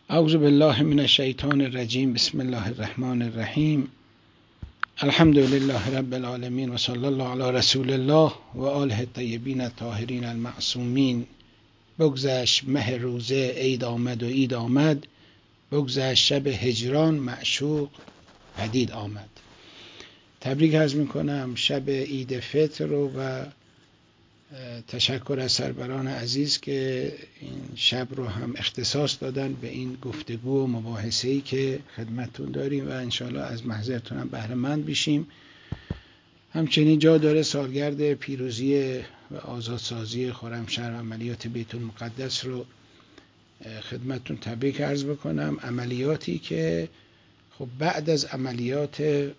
اعوذ بالله من الشیطان الرجیم. بسم الله الرحمن الرحیم. الحمد لله رب العالمین و صلی الله علی رسول الله و آله الطیبین الطاهرین المعصومین. بگذشت مه روزه، عید آمد و عید آمد، بگذشت شب هجران، معشوق پدید آمد. تبریک عرض میکنم شب عید فطر رو و تشکر از سروران عزیز که این شب رو هم اختصاص دادن به این گفتگو و مباحثه‌ای که خدمتتون داریم و انشاءالله از محضرتون هم بهره مند بشیم. همچنین جا داره سالگرد پیروزی و آزادسازی خرمشهر و عملیات بیت المقدس رو خدمتتون تبریک عرض بکنم. عملیاتی که خب بعد از عملیات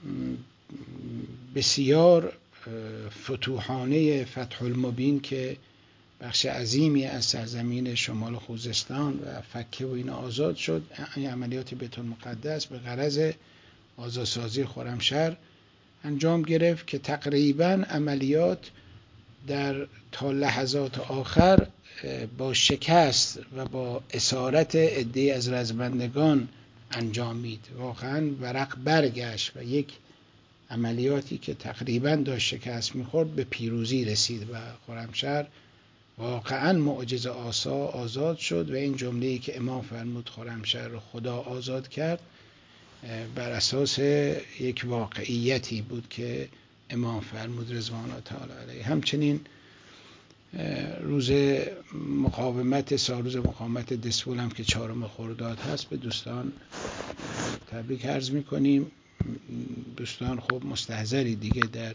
بسیار فتوحانه فتح المبین که بخش عظیمی از سرزمین شمال خوزستان و فکه و این آزاد شد، این عملیات بیت المقدس به غرض آزادسازی خرمشهر انجام گرفت که تقریبا عملیات در تا لحظات آخر با شکست و با اسارت عده‌ای از رزمندگان انجامید. واقعا ورق برگشت و یک عملیاتی که تقریبا داشت شکست میخورد به پیروزی رسید و خرمشهر واقعا معجزه آسا آزاد شد. و این جمله‌ای که امام فرمود خرمشهر رو خدا آزاد کرد بر اساس یک واقعیتی بود که امام فرمود رضوان الله تعالی علیه. همچنین روز مقاومت سالروز مقاومت دسفول هم که 4 خرداد هست به دوستان تبریک عرض میکنیم. دوستان خب مستحضری دیگه در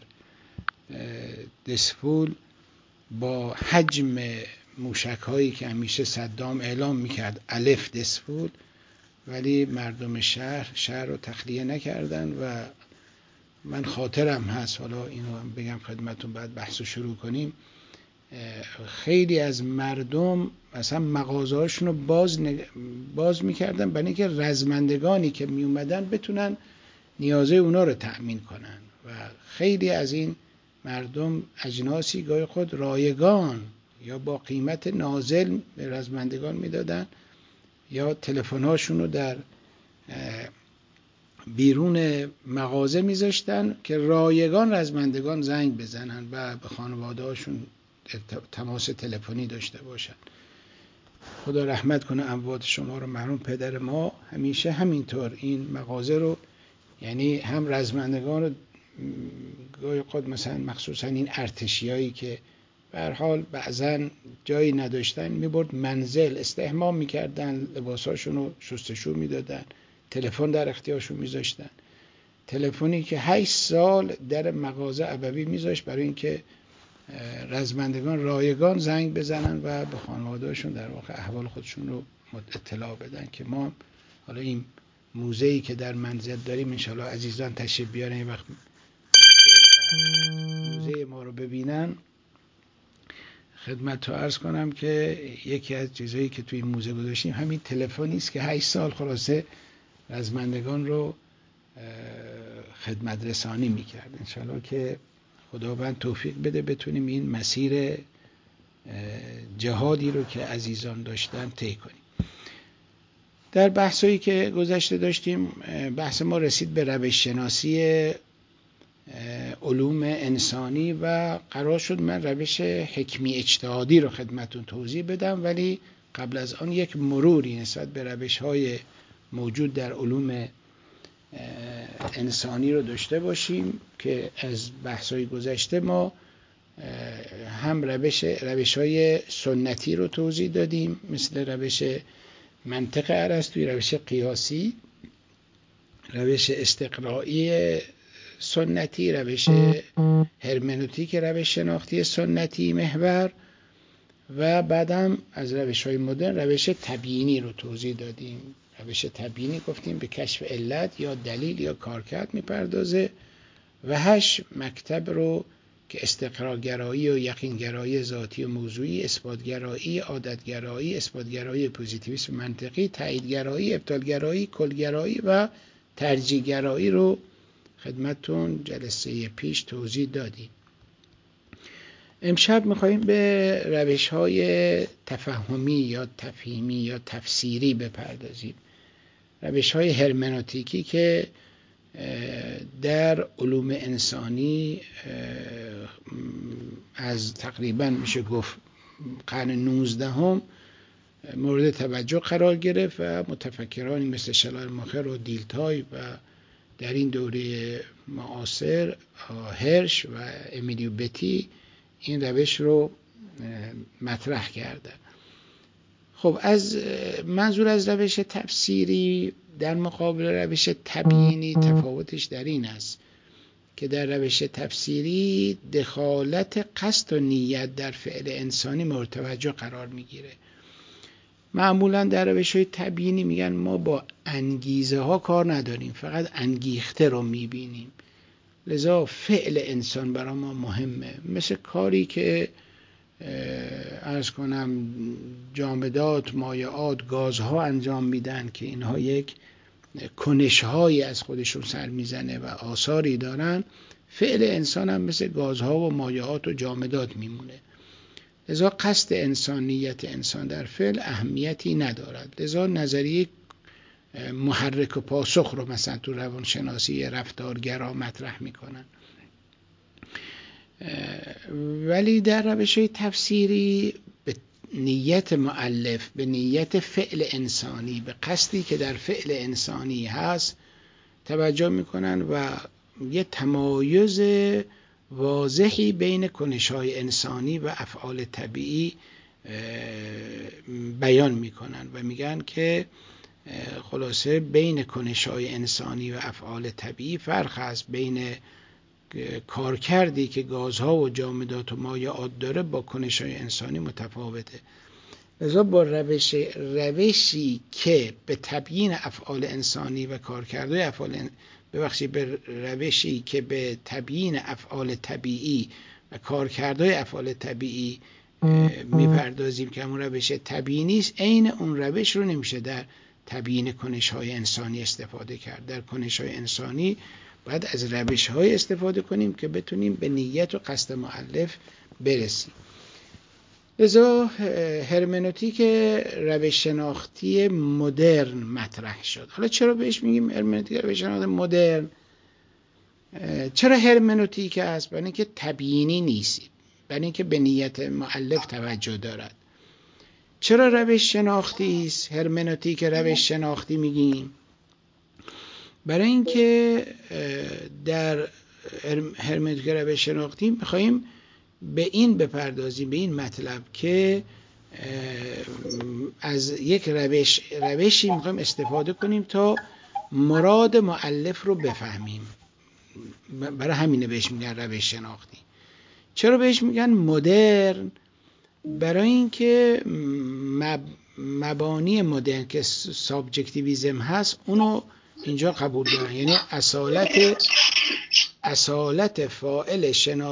دسفول با حجم موشک هایی که همیشه صدام اعلام میکرد الف دسفول، ولی مردم شهر رو تخلیه نکردن و من خاطرم هست، حالا اینو هم بگم خدمتون بعد بحثو شروع کنیم، خیلی از مردم مثلا مغازه‌هاشون رو باز میکردن برای اینکه رزمندگانی که میومدن بتونن نیازه اونا رو تأمین کنن و خیلی از این مردم اجناسی گاهی خود رایگان یا با قیمت نازل به رزمندگان میدادن یا تلفن‌هاشون رو در بیرون مغازه میذاشتن که رایگان رزمندگان زنگ بزنن و به خانواده‌هاشون تماس تلفنی داشته باشن. خدا رحمت کنه اموات شما رو. مرحوم پدر ما همیشه همینطور این مغازه رو، یعنی هم رزمندگان رو گاهی خود مثلا مخصوصا این ارتشیایی که به هر حال بعضن جایی نداشتن میبرد منزل استحمام میکردن، لباساشون رو شستشو میدادن، تلفن در اختیارشون میذاشتن، تلفنی که 8 سال در مغازه ابوی میذاشت برای اینکه رزمندگان رایگان زنگ بزنن و به خانواده‌شون در واقع احوال خودشون رو اطلاع بدن. که ما حالا این موزه‌ای که در منزل داریم انشاءالله عزیزان تشریف بیارن یه وقت موزه ما رو ببینن، خدمت رو عرض کنم که یکی از چیزایی که توی این موزه گذاشتیم همین تلفنی است که 8 سال خلاصه رزمندگان رو خدمت رسانی میکرد. انشاءالله که خداوند توفیق بده بتونیم این مسیر جهادی رو که عزیزان داشتن طی کنیم. در بحثایی که گذشته داشتیم بحث ما رسید به روش شناسی علوم انسانی و قرار شد من روش حکمی اجتهادی رو خدمتون توضیح بدم، ولی قبل از آن یک مروری نسبت به روش‌های موجود در علوم انسانی رو داشته باشیم که از بحث‌های گذشته ما هم روش‌های سنتی رو توضیح دادیم مثل روش منطق ارسطویی، روش قیاسی، روش استقرایی سنتی، روش هرمنوتیک، روش شناختی سنتی محور، و بعدم از روش‌های مدرن روش تبیینی رو توضیح دادیم. روش تبیینی گفتیم به کشف علت یا دلیل یا کارکرد میپردازه، و 8 مکتب رو که استقرارگرایی و یقینگرایی ذاتی و موضوعی، اثباتگرایی، عادتگرایی، اثباتگرایی پوزیتیویسم منطقی، تاییدگرایی، ابطالگرایی، کلگرایی و ترجیحگرایی رو خدمتتون جلسه پیش توضیح دادیم. امشب میخواییم به روش‌های تفهمی یا تفهیمی یا تفسیری بپردازیم، روش‌های هرمنوتیکی که در علوم انسانی از تقریبا میشه گفت قرن 19 مورد توجه قرار گرفت و متفکرانی مثل شلایماخر و دیلتای و در این دوره معاصر هرش و امیلیو بتی این روش رو مطرح کردن. خب منظور از روش تفسیری در مقابل روش تبیینی تفاوتش در این است که در روش تفسیری دخالت قصد و نیت در فعل انسانی مورد توجه قرار میگیره. معمولا در روش‌های تبیینی میگن ما با انگیزه ها کار نداریم، فقط انگیخته رو میبینیم، لذا فعل انسان برای ما مهمه. مثل کاری که عرض کنم جامدات، مایعات، گازها انجام میدن که اینها یک کنش‌هایی از خودشون سر میزنه و آثاری دارن، فعل انسان هم مثل گازها و مایعات و جامدات میمونه. لذا قصد انسانیت انسان در فعل اهمیتی ندارد. لذا نظریه محرک و پاسخ رو مثلا تو روانشناسی رفتارگرا مطرح میکنن. ولی در روش‌های تفسیری به نیت مؤلف، به نیت فعل انسانی، به قصدی که در فعل انسانی هست توجه میکنن و یه تمایز واضحی بین کنش‌های انسانی و افعال طبیعی بیان میکنن و میگن که خلاصه بین کنش‌های انسانی و افعال طبیعی فرق هست، بین کارکردی که گازها و جامدات و مایعات داره با کنش‌های انسانی متفاوته. لذا با روشی که به تبیین افعال انسانی و کارکردهای به روشی که به تبیین افعال طبیعی و کارکردهای افعال طبیعی میپردازیم که همون روش تبیینی است، عین اون روش رو نمیشه در تبیین کنش‌های انسانی استفاده کرد. در کنش‌های انسانی باید از روش‌های استفاده کنیم که بتونیم به نیت و قصد مؤلف برسیم. لذا هرمنوتیک روش شناختی مدرن مطرح شد. حالا چرا بهش میگیم هرمنوتیک روش شناختی مدرن؟ چرا هرمنوتیک است؟ برای اینکه تبیینی نیست، برای اینکه به نیت مؤلف توجه دارد. چرا روش شناختی است؟ هرمنوتیک روش شناختی میگیم برای اینکه در هرمنوتیک روش شناختی میخواییم به این بپردازیم، به این مطلب که از یک روشی میخوایم استفاده کنیم تا مراد مؤلف رو بفهمیم. برای همینه بهش میگن روش شناختی. چرا بهش میگن مدرن؟ برای اینکه مبانی مدرن که سابجکتیویسم هست اونو اینجا قبول دارن، یعنی اصالت فاعل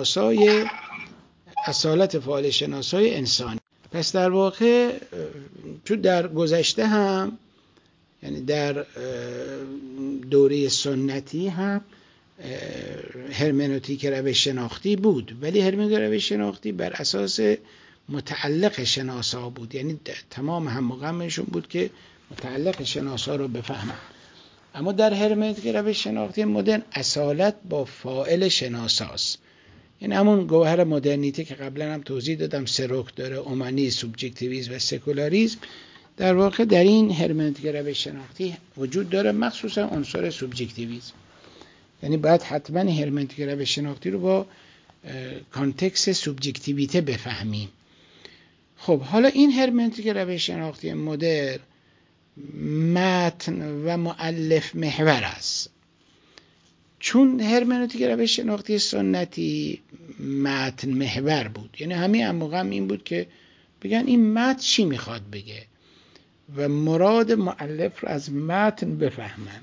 شناسای انسانی. پس در واقع تو در گذشته هم، یعنی در دوره سنتی هم هرمنوتیک روش شناختی بود، ولی هرمنوتیک روش شناختی بر اساس متعلق شناسا بود، یعنی تمام هم غمشون بود که متعلق شناسا رو بفهمن. اما در هرمنوتیک روش شناختی مدرن اصالت با فاعل شناساست، یعنی همون گوهر مدرنیته که قبلا هم توضیح دادم، سه رکن داره: اومانیسم، سوبجکتیویسم و سکولاریسم. در واقع در این هرمنوتیک روش شناختی وجود داره، مخصوصا عنصر سوبجکتیویسم. یعنی باید حتما هرمنوتیک روش شناختی رو با کانتکست سوبجکتیویته بفهمیم. خب حالا این هرمنوتیک روش شناختی مدرن متن و مؤلف محور است، چون هرمنوتیک روش شناختی سنتی متن محور بود. یعنی همین موقع این بود که بگن این متن چی میخواد بگه و مراد مؤلف رو از متن بفهمن.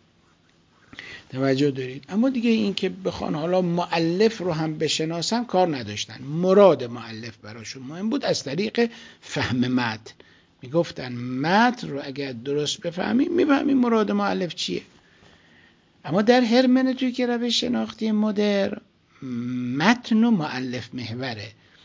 توجه دارید؟ اما دیگه این که بخوان حالا مؤلف رو هم بشناسن کار نداشتن، مراد مؤلف براشون مهم بود از طریق فهم متن. میگفتن متن رو اگر درست بفهمیم میفهمیم مراد مؤلف چیه. اما در هرمنوتیک روش شناختی مدرن متن و مؤلف محوره.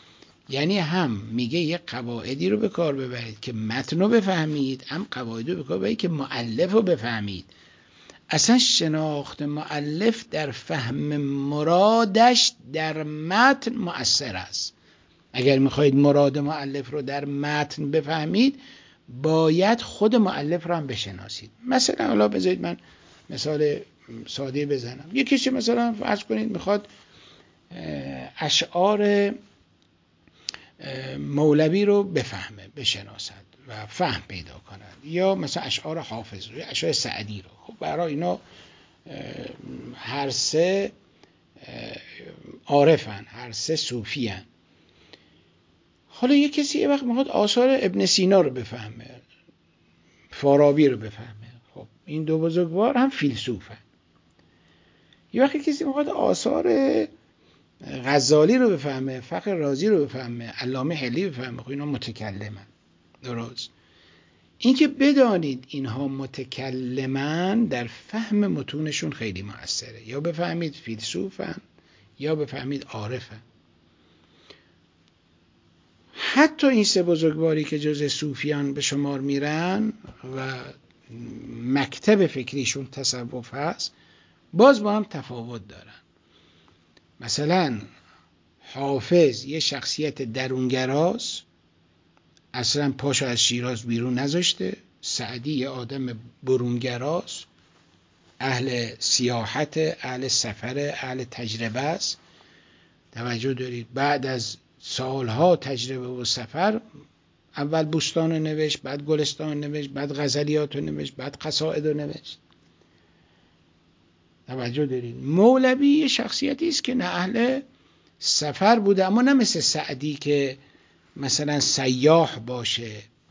یعنی هم میگه یه قواعدی رو به کار ببرید که متن رو بفهمید، هم قواعدی رو به کار ببرید که مؤلف رو بفهمید. اصلا شناخت مؤلف در فهم مرادش در متن مؤثر است. اگر میخواهید مراد مؤلف رو در متن بفهمید باید خود مؤلف رو هم بشناسید. مثلا حالا بذارید من مثال ساده بزنم. یه کسی مثلا فرض کنید میخواد اشعار مولوی رو بفهمه، بشناسد و فهم پیدا کند، یا مثلا اشعار حافظ رو یا اشعار سعدی رو. خب برای اینا هر سه عارفن، هر سه صوفیان. حالا یه کسی یه وقت میخواد آثار ابن سینا رو بفهمه، فارابی رو بفهمه. خب این دو بزرگوار هم فیلسوفن. یه وقت کسی میخواد آثار غزالی رو بفهمه، فخر رازی رو بفهمه، علامه حلی بفهمه. خب اینا متکلمن. درست. این که بدانید اینها متکلمن در فهم متونشون خیلی موثره. یا بفهمید فیلسوفن یا بفهمید عارفن. حتی این سه بزرگواری که جز صوفیان به شمار میرن و مکتب فکریشون تصوف هست، باز با هم تفاوت دارن. مثلا حافظ یه شخصیت درونگراست، اصلا پاشو از شیراز بیرون نذاشته. سعدی یه آدم برونگراست، اهل سیاحت، اهل سفر، اهل تجربه است. توجه دارید؟ بعد از سالها تجربه و سفر اول بوستان رو نوشت، بعد گلستان نوشت، بعد غزلیات رو نوشت، بعد قصائد رو نوشت. توجه دارید؟ مولوی یه شخصیتی است که نه اهل سفر بوده، اما نه مثل سعدی که مثلا سیاح باشه.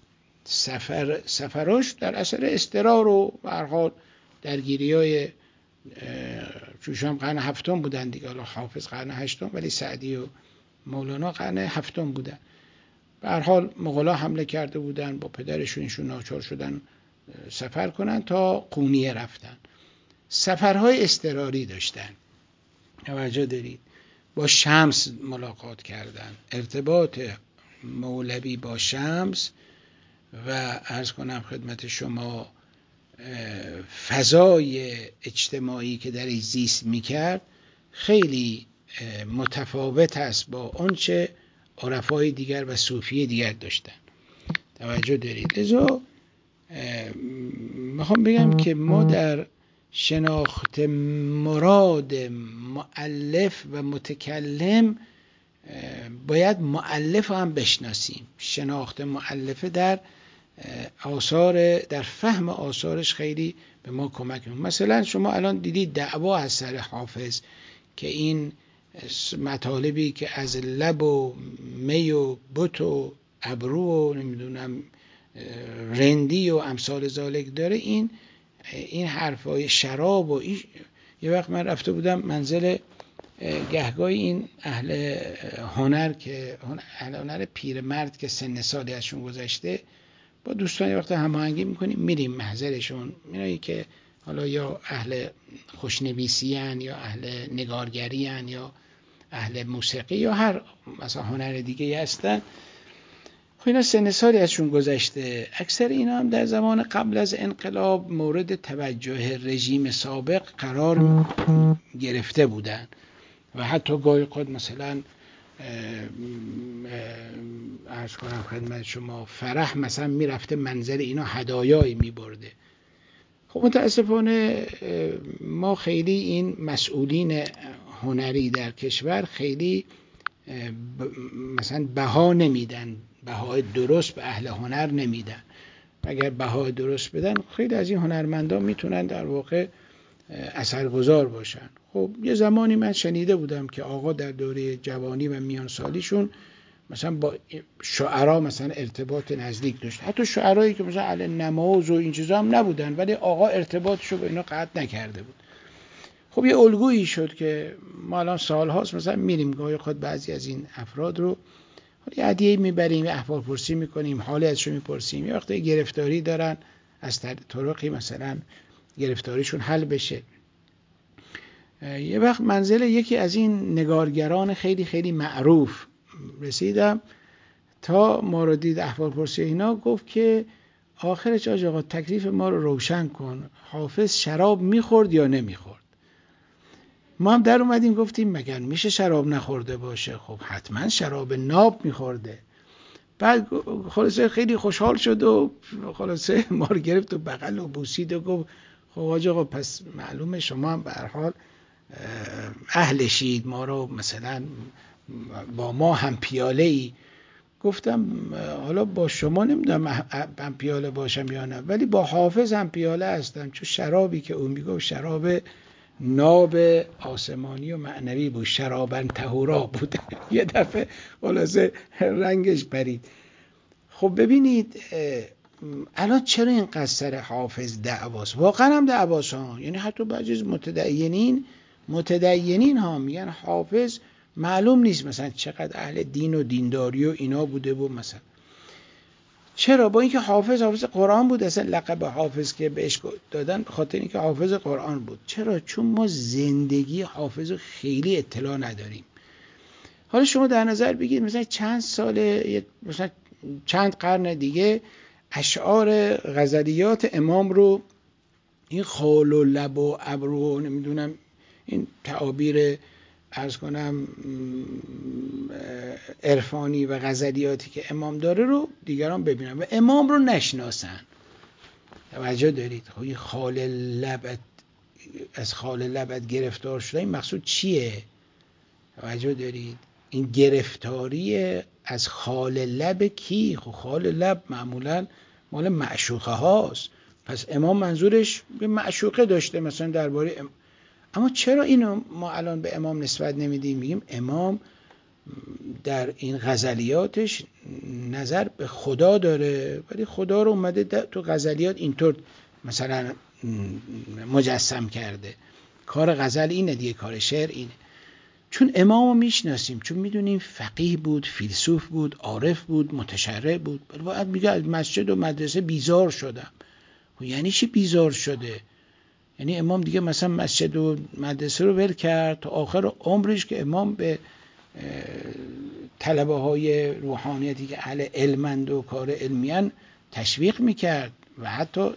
سفراش در اثر اضطرار و به هر حال درگیری‌های چوشام قرن هفتم بودن دیگه. حالا حافظ قرن هشتم ولی سعدی و مولانا قرن هفتم بودن. به هر حال مغولا حمله کرده بودن، با پدرشون ایشون ناچار شدن سفر کنن تا قونیه رفتن. سفرهای اضطراری داشتن. توجه دارید؟ با شمس ملاقات کردن. ارتباط مولوی با شمس و عرض کنم خدمت شما فضای اجتماعی که در زیست میکرد خیلی متفاوت است با آنچه عرفای دیگر و صوفی دیگر داشتن. توجه دارید؟ لذا میخوام بگم که ما در شناخت مراد مؤلف و متکلم باید مؤلف هم بشناسیم. شناخت مؤلفه در آثار، در فهم آثارش خیلی به ما کمک میکنه. مثلا شما الان دیدید دعوا از سر حافظ که این مطالبی که از لب و می و بت و ابرو و نمیدونم رندی و امثال ذالک داره، این حرفای شراب و یه وقت من رفته بودم منزل گهگاهی این اهل هنر که اهل هنر پیرمرد که سن سالی ازشون گذشته، با دوستان یه وقت هماهنگی میکنیم میریم محضرشون. اینایی که حالا یا اهل خوشنویسی ان یا اهل نگارگری ان یا اهل موسیقی یا هر مثلا هنر دیگه هستن. خب اینا سن سالی ازشون گذشته. اکثر اینا هم در زمان قبل از انقلاب مورد توجه رژیم سابق قرار گرفته بودن و حتی گاهی خود مثلا عرض کنم خدمت شما فرح مثلا میرفته منزل اینا هدایایی میبرده. خب متاسفانه ما خیلی این مسئولین هنری در کشور خیلی مثلا بها نمیدن، بهای درست به اهل هنر نمیدن. اگر بهای درست بدن خیلی از این هنرمندان میتونن در واقع اثرگذار باشن. خب یه زمانی من شنیده بودم که آقا در دوره جوانی و میان سالیشون مثلا با شعرا مثلا ارتباط نزدیک داشت. حتی شعرایی که مثلا اهل نماز و این چیزا هم نبودن ولی آقا ارتباطشو با اینا قطع نکرده بود. خب یه الگویی شد که ما الان سالهاست مثلا میریم گاهی خود بعضی از این افراد رو یه هدیه میبریم، یه احوال پرسی میکنیم، حالی ازشون میپرسیم. یه وقتی گرفتاری دارن از طرقی مثلا گرفتاریشون حل بشه. یه وقت منزل یکی از این نگارگران خیلی خیلی معروف رسیدم تا ما رو دید احوال پرسی اینا، گفت که آخرش آقا تکلیف ما رو روشن کن، حافظ شراب میخورد یا نمیخورد؟ ما هم در اومدیم گفتیم مگر میشه شراب نخورده باشه؟ خب حتما شراب ناب میخورده. بعد خلاصه خیلی خوشحال شد و خلاصه ما رو گرفت و بغل و بوسید و گفت خب آقا پس معلومه شما هم به هر حال اهلشید، ما رو مثلا با ما هم پیاله ای. گفتم حالا با شما نمیدونم هم پیاله باشم یا نه، ولی با حافظ هم پیاله هستم، چون شرابی که اون میگه شراب ناب آسمانی و معنوی بود، شرابن طهورا بود. یه دفعه خلاصه رنگش پرید. خب ببینید الان چرا اینقدر سر حافظ دعواست؟ واقعا هم دعواست ها، یعنی حتی بعضی از متدینین ها میگن حافظ معلوم نیست مثلا چقدر اهل دین و دینداری و اینا بوده و مثلا چرا؟ با اینکه حافظ قرآن بود، اصلا لقب حافظ که بهش دادن خاطر اینکه حافظ قرآن بود. چرا؟ چون ما زندگی حافظ رو خیلی اطلاع نداریم. حالا شما در نظر بگید مثلا چند سال، مثلا چند قرن دیگه اشعار غزلیات امام رو، این خال و لب و ابرو نمیدونم این تعابیر عرض کنم عرفانی و غزلیاتی که امام داره رو دیگران ببینن و امام رو نشناسن. توجه دارید؟ خب این خال لبت، از خال لبت گرفتار شده، این مقصود چیه؟ توجه دارید؟ این گرفتاری از خال لب کی؟ خب خال لب معمولا مال معشوقه هاست، پس امام منظورش به معشوقه داشته مثلا درباره اما چرا اینو ما الان به امام نسبت نمیدیم؟ میگیم امام در این غزلیاتش نظر به خدا داره، ولی خدا رو اومده تو غزلیات اینطور مثلا مجسم کرده. کار غزل اینه دیگه، کار شعر اینه. چون امامو میشناسیم، چون میدونیم فقیه بود، فیلسوف بود، عارف بود، متشرع بود. بعد میگه از مسجد و مدرسه بیزار شدم. یعنی چی بیزار شده؟ یعنی امام دیگه مثلا مسجد و مدرسه رو ول کرد تا آخر عمرش که امام به طلبه های روحانیتی که اهل علمند و کار علمیان تشویق میکرد و حتی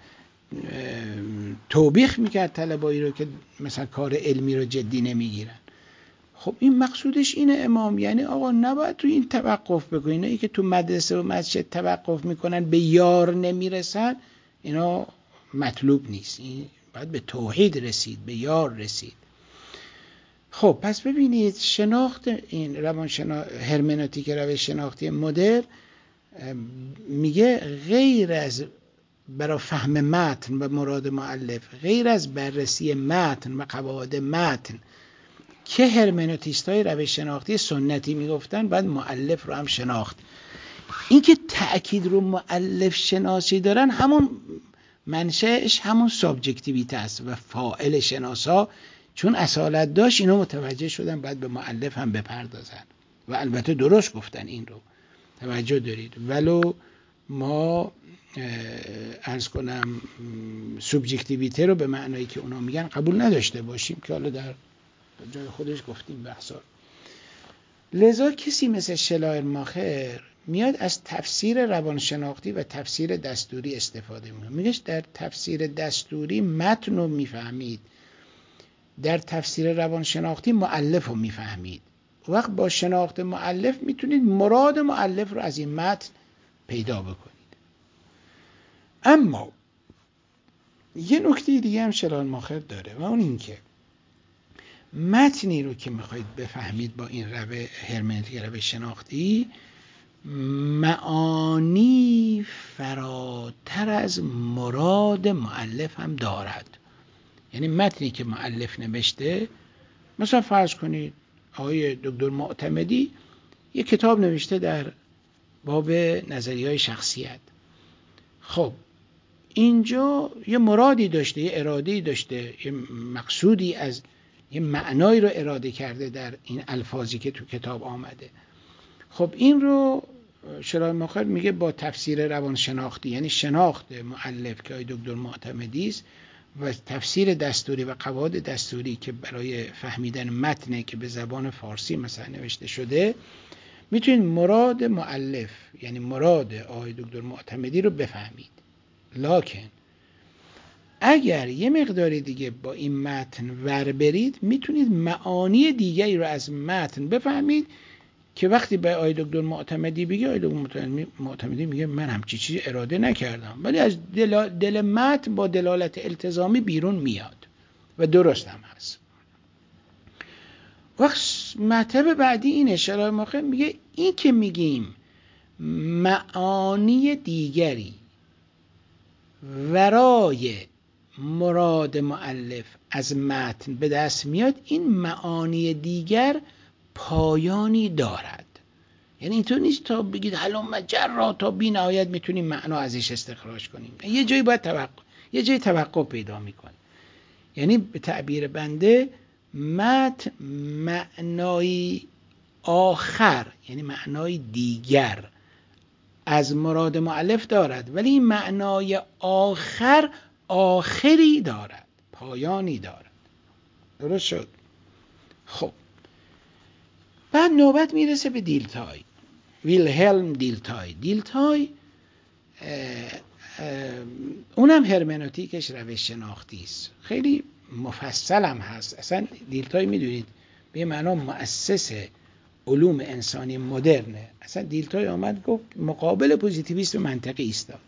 توبیخ میکرد طلبهایی رو که مثلا کار علمی رو جدی نمیگیرن. خب این مقصودش اینه امام، یعنی آقا نباید تو این توقف بکنین. اینایی که تو مدرسه و مسجد توقف میکنن به یار نمیرسن، اینا مطلوب نیست. این باید به توحید رسید، به یار رسید. خب پس ببینید شناخت این هرمنوتیک روش شناختی مدرن میگه غیر از برای فهم متن و مراد مؤلف، غیر از بررسی متن و قواعد متن که هرمنوتیستای روش شناختی سنتی میگفتن، بعد مؤلف رو هم شناخت. این که تأکید رو مؤلف شناسی دارن، همون منشأش همون سابجکتیویته است و فاعل شناسا چون اصالت داشت اینو متوجه شدن بعد به مؤلف هم بپردازن و البته درست گفتن. این رو توجه دارید. ولو ما عرض کنم سوبژکتیویته رو به معنایی که اونا میگن قبول نداشته باشیم که حالا در جای خودش گفتیم بحثا. لذا کسی مثل شلایرماخر میاد از تفسیر روانشناختی و تفسیر دستوری استفاده میکنه. میگه در تفسیر دستوری متن رو میفهمید، در تفسیر روانشناختی مؤلف رو میفهمید. وقت با شناخت مؤلف میتونید مراد مؤلف رو از این متن پیدا بکنید. اما یه نکته دیگه هم شلایرماخر داره و اون این که متنی رو که میخواید بفهمید با این هرمنوتیک روش شناختی، معانی فراتر از مراد مؤلف هم دارد. یعنی متنی که مؤلف نوشته، مثلا فرض کنید آقای دکتر معتمدی یه کتاب نوشته در باب نظریه‌های شخصیت. خب اینجا یه مرادی داشته، یه اراده‌ای داشته، یه مقصودی از یه معنایی رو اراده کرده در این الفاظی که تو کتاب آمده. خب این رو شلایرماخر میگه با تفسیر روانشناختی، یعنی شناخت مؤلف که دکتر معتمدی است و تفسیر دستوری و قواعد دستوری که برای فهمیدن متنی که به زبان فارسی مثلا نوشته شده، میتونید مراد مؤلف یعنی مراد آقای دکتر معتمدی رو بفهمید. لکن اگر یه مقداری دیگه با این متن ور برید میتونید معانی دیگری رو از متن بفهمید که وقتی به آقای دکتر معتمدی بگه، آقای دکتر معتمدی میگه من همچی چیزی اراده نکردم، ولی از دل متن با دلالت التزامی بیرون میاد و درست هم هست. وقت مطلب بعدی اینه، شرح ماخر میگه این که میگیم معانی دیگری ورای مراد مؤلف از متن به دست میاد، این معانی دیگر پایانی دارد. یعنی اینطور نیست تا بگید هلم جرا تا بی نهایت میتونیم معنا ازش استخراج کنیم. یه جایی باید توقف پیدا میکنه. یعنی به تعبیر بنده متن معنای آخر یعنی معنای دیگر از مراد مؤلف دارد، ولی این معنای آخر آخری دارد، پایانی دارد. درست شد؟ خب بعد نوبت میرسه به دیلتای، ویلهلم دیلتای. دیلتای اونم هرمنوتیکش روش شناختی است، خیلی مفصل هم هست. اصلا دیلتای میدونید به معنا مؤسس علوم انسانی مدرنه. اصلا دیلتای آمد گفت مقابل پوزیتیویست و منطقی ایستاد،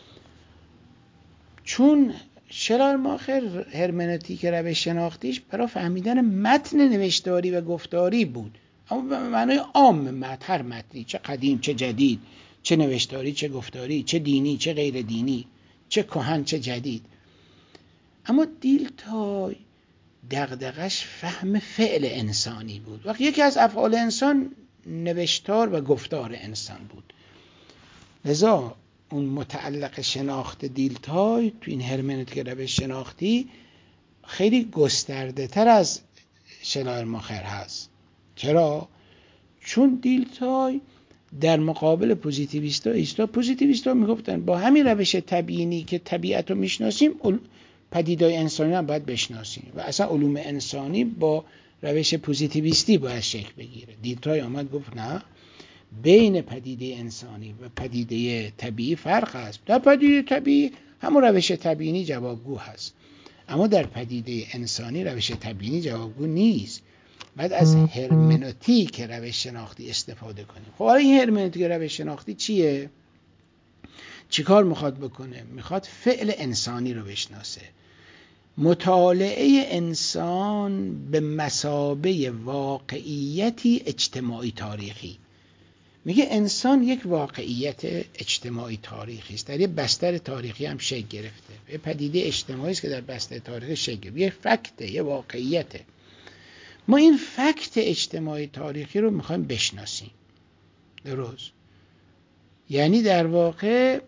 چون شلرماخر هرمنوتیک روش شناختیش برای فهمیدن متن نوشتاری و گفتاری بود، اما به معنای عام متن، هر متنی، چه قدیم چه جدید، چه نوشتاری چه گفتاری، چه دینی چه غیر دینی، چه کهن چه جدید. اما دیلتای دغدغش فهم فعل انسانی بود. وقتی یکی از افعال انسان نوشتار و گفتار انسان بود، لذا اون متعلق شناخت دیلتای تو این هرمنوتیک روش شناختی خیلی گسترده تر از شلایرماخر هست. چرا؟ چون دیلتای در مقابل پوزیتیویستا ایستاد. پوزیتیویستا میگفتن با همین روش تبیینی که طبیعت رو میشناسیم پدیدهای انسانی هم باید بشناسیم و اصلا علوم انسانی با روش پوزیتیویستی باید شکل بگیره. دیلتای آمد گفت نه، بین پدیده انسانی و پدیده طبیعی فرق هست. در پدیده طبیعی همون روش تبیینی جوابگو هست، اما در پدیده انسانی روش تبیینی جوابگو نیست. بعد از هرمنوتیک روش شناختی استفاده کنیم. خب حالا این هرمنوتیک روش شناختی چیه؟ چیکار میخواد بکنه؟ میخواد فعل انسانی رو بشناسه. مطالعه انسان به مثابه واقعیتی اجتماعی تاریخی. میگه انسان یک واقعیت اجتماعی تاریخی است، در یه بستر تاریخی هم شکل گرفته. یه پدیده اجتماعی است که در بستر تاریخی شکل گرفته، یه فکته، یه واقعیته. ما این فکت اجتماعی تاریخی رو میخوایم بشناسیم. درست؟ یعنی در واقع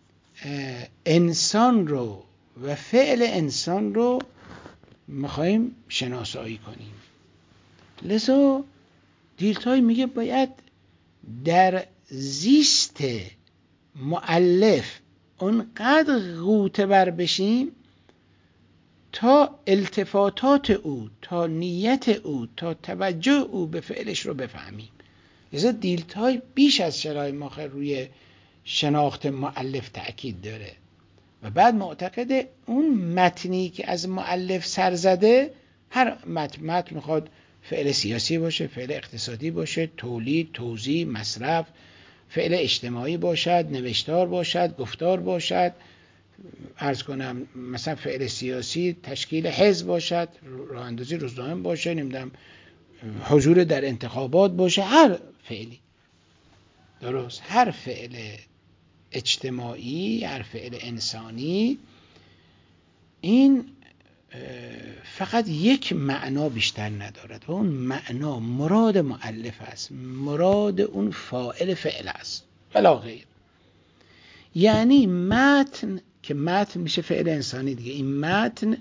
انسان رو و فعل انسان رو میخوایم شناسایی کنیم. لذا دیلتای میگه باید در زیست مؤلف اونقدر غوطه بر بشیم تا التفاتات او، تا نیت او، تا توجه او به فعلش رو بفهمیم. لذا دیلتای بیش از شلایرماخر روی شناخت مؤلف تأکید داره و بعد معتقده اون متنی که از مؤلف سر زده، هر متن میخواد فعل سیاسی باشه، فعل اقتصادی باشه، تولید، توزیع، مصرف، فعل اجتماعی باشد، نوشتار باشد، گفتار باشد، عرض کنم مثلا فعل سیاسی تشکیل حزب باشد، راه اندازی روزنامه باشه، نمیدونم حضور در انتخابات باشه، هر فعلی. درست؟ هر فعل اجتماعی، هر فعل انسانی، این فقط یک معنا بیشتر ندارد و اون معنا مراد مؤلف است، مراد اون فاعل فعل است بلا غیر. یعنی متن که متن میشه فعل انسانی دیگه، این متن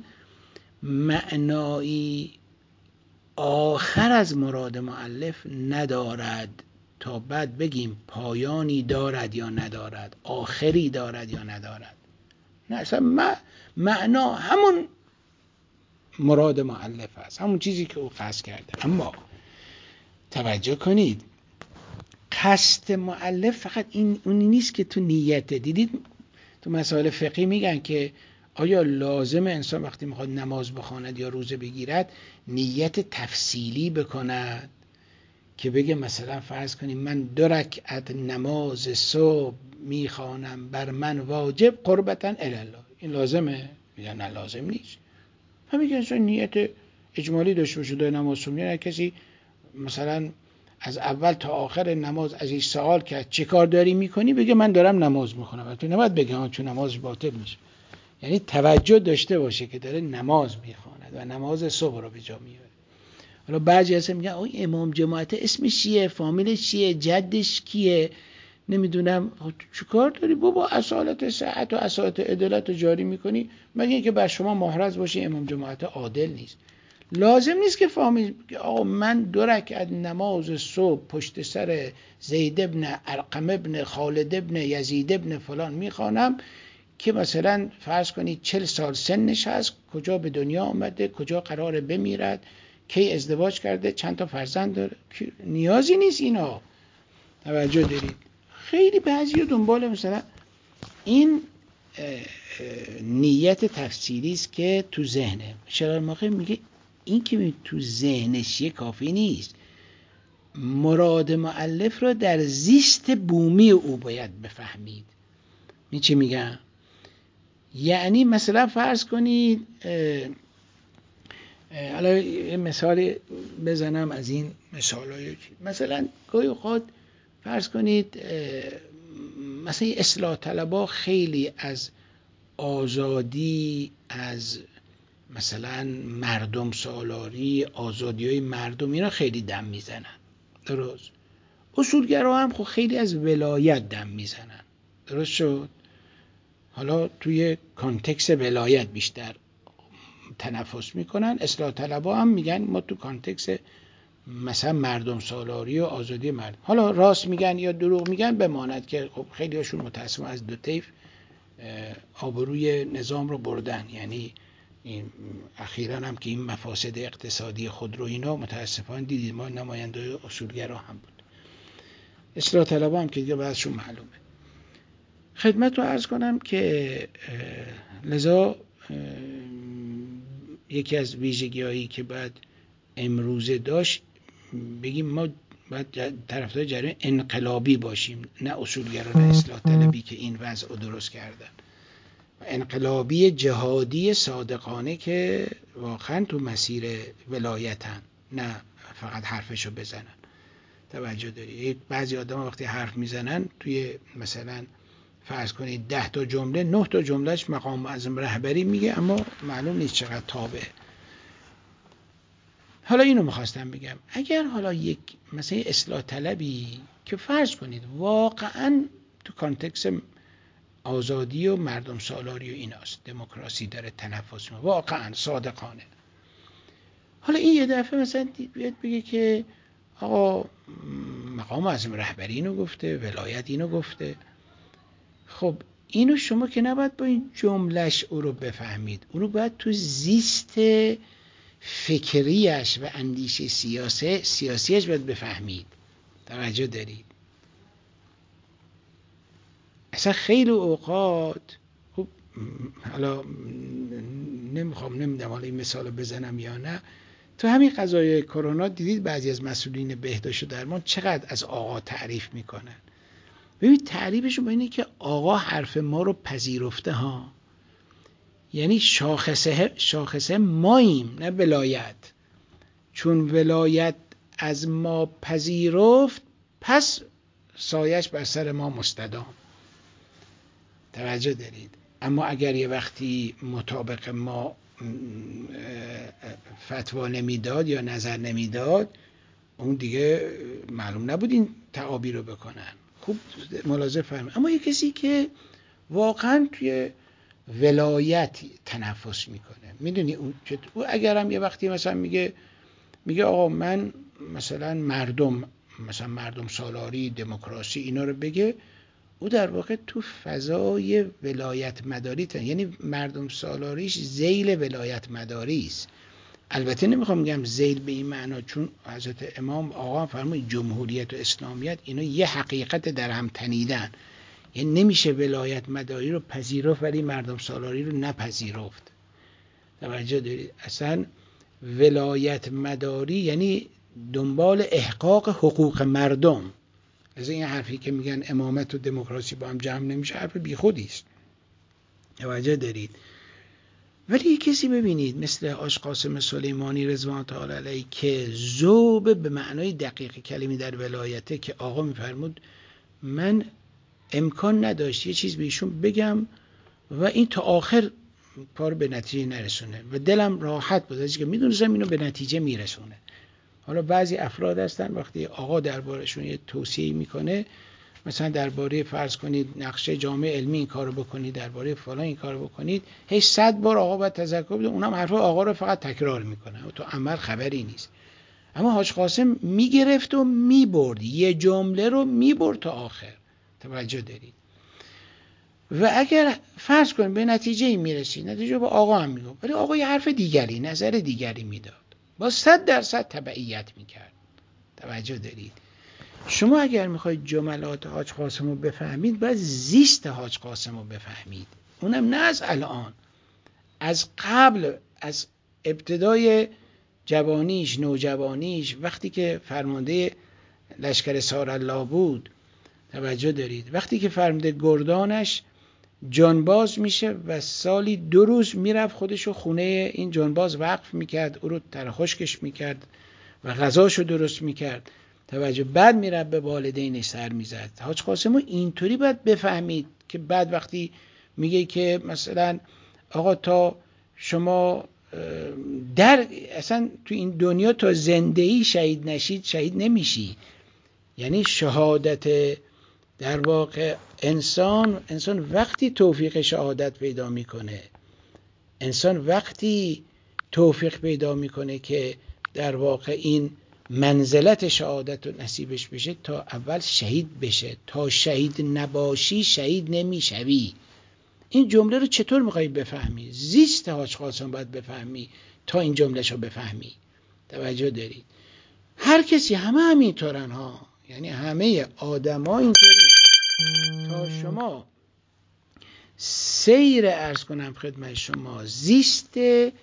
معنایی آخر از مراد مؤلف ندارد تا بعد بگیم پایانی دارد یا ندارد، آخری دارد یا ندارد. نه، اصلا معنا همون مراد مؤلف است، همون چیزی که او قصد کرده. اما توجه کنید، قصد مؤلف فقط اونی نیست که تو نیته. دیدید تو مسائل فقهی میگن که آیا لازم انسان وقتی میخواد نماز بخواند یا روزه بگیرد نیت تفصیلی بکند که بگه مثلا فرض کنیم من 2 رکعت نماز صبح میخوانم بر من واجب قربتا الی الله، این لازمه؟ میگن نه لازم نیست. همین که انسان نیت اجمالی داشته باشه دو نماز صبح، نه کسی مثلا از اول تا آخر نماز ازش سوال کرد چه کار داری میکنی بگه من دارم نماز میخونم، تو نباید بگه چون نماز باطل میشه. یعنی توجه داشته باشه که داره نماز میخواند و نماز صبح رو به جا میاره. حالا بعضی هستن میگن اون امام جماعت اسمش چیه، فامیلش چیه، جدش کیه، نمیدونم چیکار داری بابا، اصالت صحت و اصالت عدالت رو جاری میکنی مگه اینکه بر شما محرز باشه امام جماعت عادل نیست. لازم نیست که فامیل آقا من 2 رکعت نماز صبح پشت سر زید ابن ارقم ابن خالد ابن یزید ابن فلان میخوانم که مثلا فرض کنید 40 سال سنش هست، کجا به دنیا آمده، کجا قراره بمیرد، کی ازدواج کرده، چند تا فرزند داره، نیازی نیست اینا. توجه دارید؟ خیلی بعضی دنبال مثلا این نیت تفصیلی است که تو ذهنه. شرارماخی میگه این که تو ذهنش کافی نیست، مراد مؤلف را در زیست بومی او باید بفهمید. این چی میگم؟ یعنی مثلا فرض کنید حالا یه مثال بزنم از این مثالای، مثلا گاهی اوقات فرض کنید مثلا اصلاح طلبها خیلی از آزادی، از مثلا مردم سالاری، آزادی های مردم اینا خیلی دم میزنن، درست؟ اصولگرا هم خب خیلی از ولایت دم میزنن، درست شد؟ حالا توی کانتکس ولایت بیشتر تنفس میکنن. اصلاح طلبها هم میگن ما تو کانتکس مثلا مردم سالاری و آزادی مردم، حالا راست میگن یا دروغ میگن بماند که خب خیلی هاشون متاسفانه از دو طیف آبروی نظام رو بردن. یعنی این اخیراً هم که این مفاسد اقتصادی خودرو اینا متاسفانه دیدید ما نماینده اصولگرا هم بود، اصلاح طلبها هم که دیگه بعضشون معلومه. خدمت رو عرض کنم که لذا یکی از ویژگی‌هایی که بعد امروزه داشت بگیم ما باید طرفدار جریان انقلابی باشیم، نه اصولگرا نه اصلاح طلبی که این وضع رو درست کردن، انقلابی جهادی صادقانه که واقعا تو مسیر ولایتن، نه فقط حرفشو بزنن. توجه داری؟ بعضی آدم وقتی حرف میزنن توی مثلا فرض کنید 10 تا جمله 9 تا جملهش مقام معظم رهبری میگه اما معلوم نیست چقدر تابعه. حالا اینو میخواستم بگم اگر حالا یک مثلا اصلاح طلبی که فرض کنید واقعا تو کانتکس آزادی و مردم سالاری و ایناست، دموکراسی داره تنفس میکنه واقعا صادقانه، حالا این یه دفعه مثلا بیاد بگه که آقا مقام معظم رهبری اینو گفته، ولایت اینو گفته، خب اینو شما که نباید با این جملهش او رو بفهمید، اونو باید تو زیست فکریش و اندیشه سیاسیش باید بفهمید. توجه دارید؟ اصلا خیلی اوقات خب حالا نمیدونم حالا این مثال بزنم یا نه، تو همین قضایای کرونا دیدید بعضی از مسئولین بهداشت و درمان چقدر از آقا تعریف میکنن. ببینید تعریفشون با اینه که آقا حرف ما رو پذیرفته ها، یعنی شاخصه ماییم نه ولایت، چون ولایت از ما پذیرفت پس سایش بر سر ما مستدام. توجه دارید؟ اما اگر یه وقتی مطابق ما فتوا نمیداد یا نظر نمیداد اون دیگه معلوم نبود این تعابی رو بکنن. خوب ملاحظه فرمایید. اما یه کسی که واقعا توی ولایت تنفس میکنه، میدونی او اگرم یه وقتی مثلا میگه آقا من مثلا مردم سالاری، دموکراسی اینا رو بگه، او در واقع تو فضای ولایت مداری یعنی مردم سالاریش ذیل ولایت مداری است البته نمیخوام بگم ذیل به این معنا، چون حضرت امام آقا فرمود جمهوریت و اسلامیت اینا یه حقیقت در هم تنیدن، یعنی نمیشه ولایت مداری رو پذیرفت ولی مردم سالاری رو نپذیرفت. توجه دارید؟ اصلا ولایت مداری یعنی دنبال احقاق حقوق مردم. از این حرفی که میگن امامت و دموکراسی با هم جمع نمیشه حرف بیخودی است. توجه دارید؟ ولی یک کسی ببینید مثل حاج قاسم سلیمانی رضوان تعالی علیه که ذوب به معنای دقیق کلمه در ولایته، که آقا میفرمود من امکان نداشت یه چیز به ایشون بگم و این تا آخر کار به نتیجه نرسونه و دلم راحت بود از که میدونستم اینو به نتیجه میرسونه. حالا بعضی افراد هستن وقتی آقا دربارشون یه توصیه میکنه، مثلا درباره فرض کنید نقشه جامعه علمی این کارو بکنید، درباره فلان این کارو بکنید، هیچ 100 بار آقا باید تذکر بده، اونم حرف آقا رو فقط تکرار میکنه و تو عمل خبری نیست. اما حاج قاسم میگرفت و میبرد، یه جمله رو میبرد تا آخر. توجه دارید؟ و اگر فرض کنید به نتیجه میرسید، نتیجه با آقا هم میگم، ولی آقا یه حرف دیگری، نظر دیگری میداد، با 100% تبعیت میکرد. توجه دارید؟ شما اگر میخواید جملات حاج قاسم رو بفهمید باید زیست حاج قاسم رو بفهمید، اونم نه از الان، از قبل، از ابتدای جوانیش، نوجوانیش، وقتی که فرمانده لشکر سارالله بود. توجه دارید؟ وقتی که فرمانده گردانش جانباز میشه و سالی 2 روز میرفت خودشو خونه این جانباز وقف میکرد، او رو ترخشکش میکرد و غذاشو درست میکرد. توجه، بعد میرفت به والدینش سر میزد. حاج قاسمو اینطوری باید بفهمید که بعد وقتی میگه که مثلا آقا تا شما در اصلا تو این دنیا تا زندهی شهید نشید شهید نمیشی. یعنی شهادت در واقع انسان وقتی توفیق شهادت پیدا میکنه، انسان وقتی توفیق پیدا میکنه که در واقع این منزلت شهادت رو نصیبش بشه، تا اول شهید بشه. تا شهید نباشی شهید نمیشوی. این جمله رو چطور میخوایی بفهمی؟ زیست حاج قاسم باید بفهمی تا این جمله شو بفهمی. توجه دارید؟ هر کسی، همه همینطورن ها، یعنی همه آدم ها اینطوری هست. تا شما سیر عرض کنم خدمت شما زیست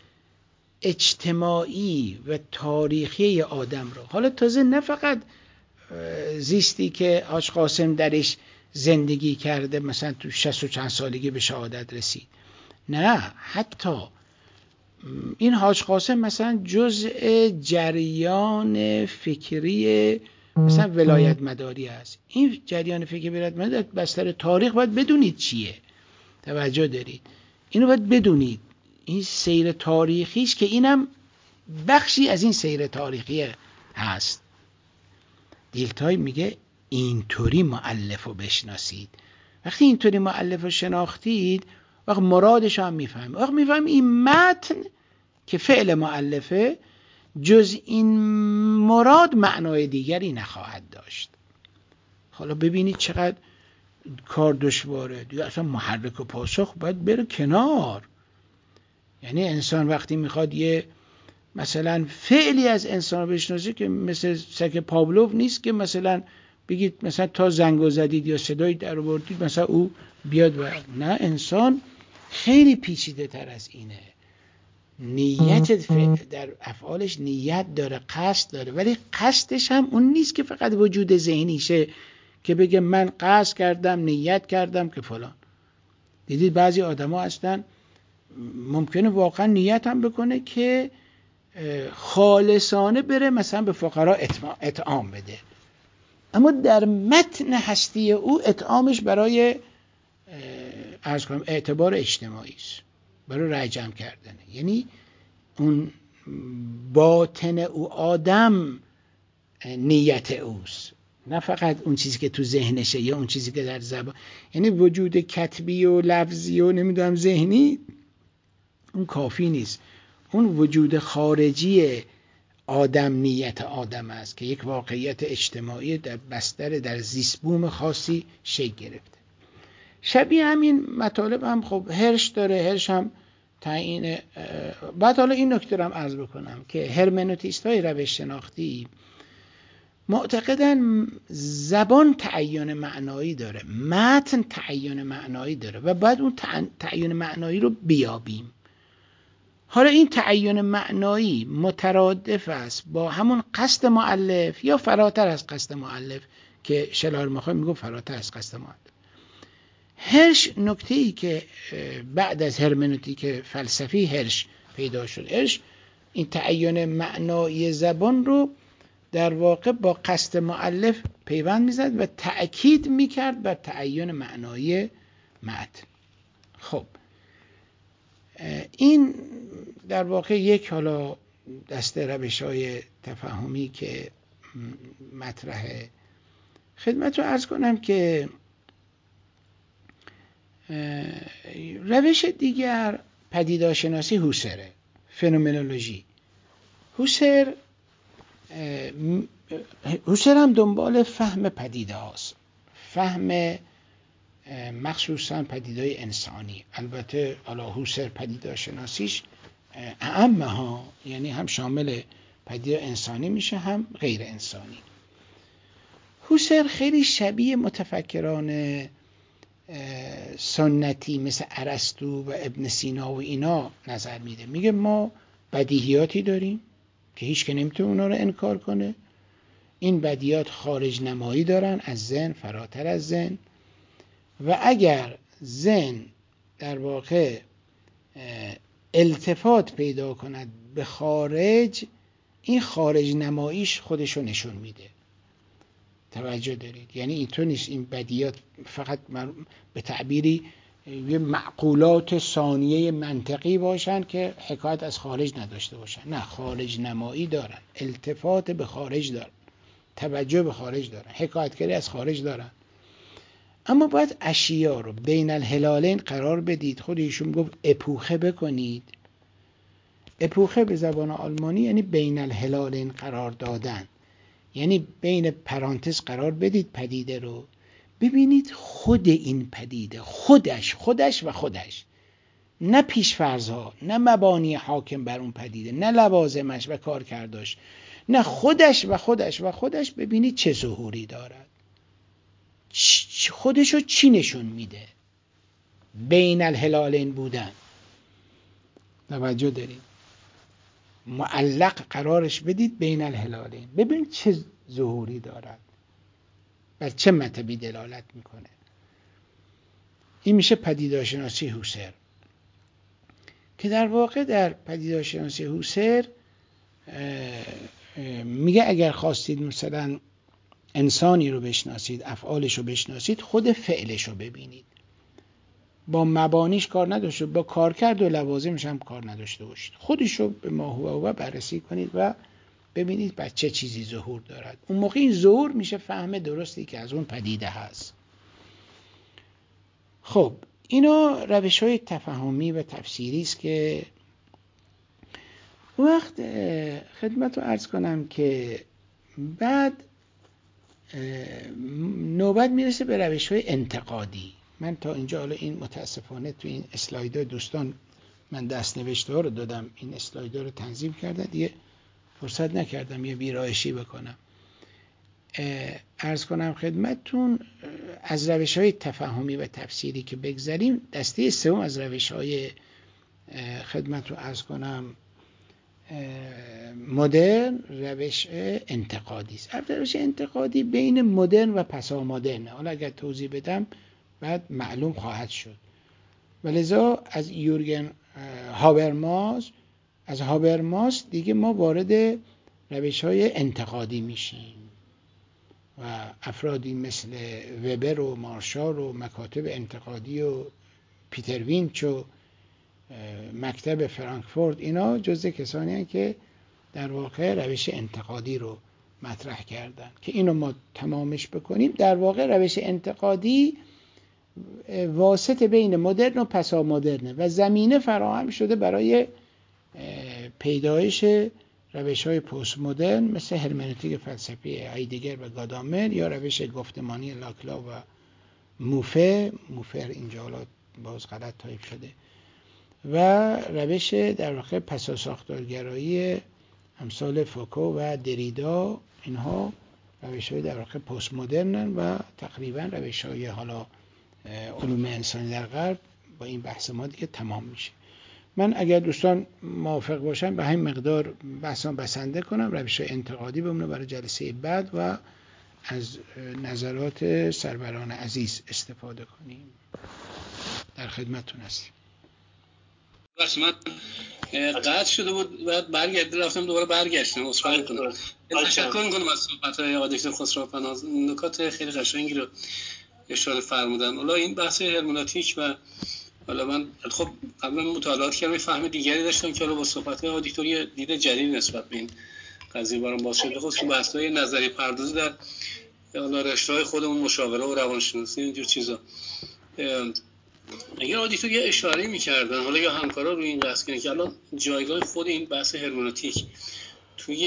اجتماعی و تاریخی آدم رو، حالا تازه نه فقط زیستی که حاج قاسم درش زندگی کرده مثلا تو 60 و چند سالگی به شهادت رسید، نه، حتی این حاج قاسم مثلا جزء جریان فکری مثلا ولایت مداری است. این جریان فکری ولایت مداری بستر تاریخ باید بدونید چیه. توجه دارید؟ اینو باید بدونید، این سیر تاریخیش که اینم بخشی از این سیر تاریخی هست. دیلتای میگه اینطوری مؤلف رو بشناسید. وقتی اینطوری مؤلف رو شناختید، وقت مرادش هم میفهم. وقت میفهم این متن که فعل مؤلفه جز این مراد معنای دیگری نخواهد داشت. حالا ببینید چقدر کار دشواره دیگه، اصلا محرک و پاسخ باید بره کنار. یعنی انسان وقتی میخواد یه مثلا فعلی از انسان بشناسه که مثل سگ پاولوف نیست که مثلا بگید مثلا تا زنگو زدید یا صدایی در آوردید مثلا او بیاد و نه، انسان خیلی پیچیده تر از اینه. نیت در افعالش نیت داره، قصد داره، ولی قصدش هم اون نیست که فقط وجود ذهنیشه که بگه من قصد کردم نیت کردم که فلان. دیدید بعضی آدم ها هستن ممکنه واقعا نیت هم بکنه که خالصانه بره مثلا به فقرا اطعام بده، اما در متن هستی او اطعامش برای اعتبار اجتماعی است، برای رای جمع کردنه. یعنی اون باطن او آدم نیت اوست، نه فقط اون چیزی که تو ذهنشه یا اون چیزی که در زبان. یعنی وجود کتبی و لفظی و نمیدونم ذهنی اون کافی نیست. اون وجود خارجی آدم نیت آدم است که یک واقعیت اجتماعی در بستر در زیستبوم خاصی شکل گرفته. شبیه همین مطالب هم خب هرش داره. هرش هم تعیین. بعد حالا این نکته رو هم عرض بکنم که هرمنوتیست‌های روش شناختی معتقدن زبان تعین معنایی داره، متن تعین معنایی داره و بعد اون تعین معنایی رو بیابیم. حالا این تعین معنایی مترادف است با همون قصد مؤلف یا فراتر از قصد مؤلف که شلارماخوی میگه فراتر از قصد مؤلف. هرش نکته‌ای که بعد از هرمنوتیک فلسفی هرش پیدا شد، هرش این تعین معنایی زبان رو در واقع با قصد مؤلف پیوند میزد و تأکید میکرد بر تعین معنایی متن. خب این در واقع یک حالا دسته روش‌های تفاهمی که مطرحه. خدمت رو عرض کنم که روش دیگر پدیدارشناسی هوسره، فنومنولوژی. هوسر هم دنبال فهم پدیده هاست، فهم مخصوصا پدیدهای انسانی. البته حالا هوسر پدیدارشناسیش اعم ها، یعنی هم شامل پدیده انسانی میشه هم غیر انسانی. هوسر خیلی شبیه متفکران سنتی مثل ارسطو و ابن سینا و اینا نظر میده. میگه ما بدیهیاتی داریم که هیچ که نمیتونه اونا رو انکار کنه. این بدیهیات خارج نمایی دارن از ذهن، فراتر از ذهن، و اگر ذهن در واقع التفات پیدا کند به خارج، این خارج نماییش خودشو نشون میده. توجه دارید؟ یعنی اینطور نیست این بدیهیات فقط به تعبیری یه معقولات ثانیه منطقی باشن که حکایت از خارج نداشته باشن. نه، خارج نمایی دارن، التفات به خارج دارن، توجه به خارج دارن، حکایتگری از خارج دارن. اما باید اشیا رو بین الهلالین قرار بدید. خود ایشون گفت اپوخه بکنید. اپوخه به زبان آلمانی یعنی بین الهلالین قرار دادن، یعنی بین پرانتز قرار بدید پدیده رو، ببینید خود این پدیده خودش و خودش، نه پیش‌فرض‌ها، نه مبانی حاکم بر اون پدیده، نه لوازمش و کارکردش، نه خودش و خودش و خودش، ببینید چه ظهوری دارد، خودشو چی نشون میده. بین الهلالین بودن، توجه دارید؟ معلق قرارش بدید بین الهلالین، ببین چه ظهوری دارد، بر چه مطلبی دلالت میکنه. این میشه پدیدارشناسی هوسر، که در واقع در پدیدارشناسی هوسر میگه اگر خواستید مثلا انسانی رو بشناسید، افعالش رو بشناسید، خود فعلش رو ببینید، با مبانیش کار نداشته، با کارکرد و لوازمش هم کار نداشته باشید، خودش رو به ما هو بررسی کنید و ببینید بر چه چیزی ظهور دارد. اون موقع این ظهور میشه فهم درستی که از اون پدیده هست. خب اینا روش‌های تفاهمی و تفسیری است که وقت خدمت رو عرض کنم که بعد نوبت میرسه به روش‌های انتقادی. من تا اینجا حالا این متاسفانه تو این اسلایدها دوستان من دست نوشته ها رو دادم، این اسلایدها رو تنظیم کردن، دیگه فرصت نکردم یه ویرایشی بکنم. عرض کنم خدمتتون از روش‌های تفاهمی و تفسیری که بگذاریم، دسته سوم از روش‌های خدمت رو عرض کنم مدرن، روش انتقادی است. روش انتقادی بین مدرن و پسا مدرن، حالا اگر توضیح بدم بعد معلوم خواهد شد. ولذا از یورگن هابرماس دیگه ما وارد روش‌های انتقادی میشیم و افرادی مثل وبر و مارشال و مکاتب انتقادی و پیتر وینچ و مکتب فرانکفورت، اینا جزء کسانی هستند که در واقع روش انتقادی رو مطرح کردن. که اینو ما تمامش بکنیم، در واقع روش انتقادی واسطه بین مدرن و پسا مدرنه و زمینه فراهم شده برای پیدایش روش‌های پست مدرن مثل هرمنوتیک فلسفی هایدگر و گادامر، یا روش گفتمانی لاکلا و موفر اینجا حالا باز غلط تایپ شده، و روش در واقع پساساختارگرایی امثال فوکو و دریدا، اینها روش‌های در واقع پست مدرنن و تقریبا روش‌های حالا علوم انسانی در غرب با این بحث ما دیگه تمام میشه. من اگر دوستان موافق باشن به همین مقدار بحثم بسنده کنم، روش‌های انتقادی بمونه برای جلسه بعد و از نظرات سروران عزیز استفاده کنیم. در خدمتتون هستیم. بس من قطع شده بود بعد رفتم دوباره برگشتم. عذرخواهی می‌کنم. تشکر می‌کنم از صحبت‌های آقای دکتر خسروپناه، نکات خیلی قشنگی رو اشاره فرمودن. حالا این بحث هرمنوتیک و حالا من خب قبلا مطالعات کردم، فهم دیگری داشتم که حالا با صحبت‌های آقای دکتر یه دید جدید نسبت به این قضیه برام باز شد. خصوصا بحث‌های نظری پردازی در حالا رشته‌های خودمون، مشاوره و روانشناسی، اینجور چیزا. اگر آدیتو یه اشاره می‌کردن حالا یا همکارا روی این بحث که الان جایگاه خود این بحث هرمنوتیک توی